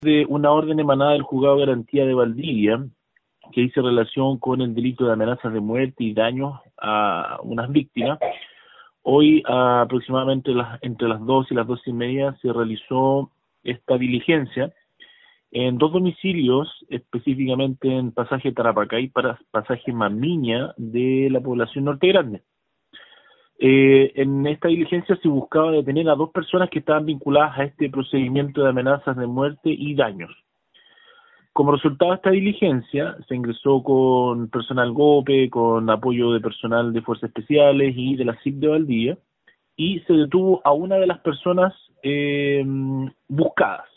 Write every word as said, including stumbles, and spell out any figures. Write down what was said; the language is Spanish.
de una orden emanada del Juzgado de Garantía de Valdivia, que dice relación con el delito de amenazas de muerte y daños a unas víctimas. Hoy, a aproximadamente las, entre las dos y las dos y media, se realizó esta diligencia en dos domicilios, específicamente en pasaje Tarapacay para pasaje Mamiña de la población Norte Grande. Eh, en esta diligencia se buscaba detener a dos personas que estaban vinculadas a este procedimiento de amenazas de muerte y daños. Como resultado de esta diligencia, se ingresó con personal GOPE, con apoyo de personal de Fuerzas Especiales y de la C I P de Valdivia, y se detuvo a una de las personas eh, buscadas.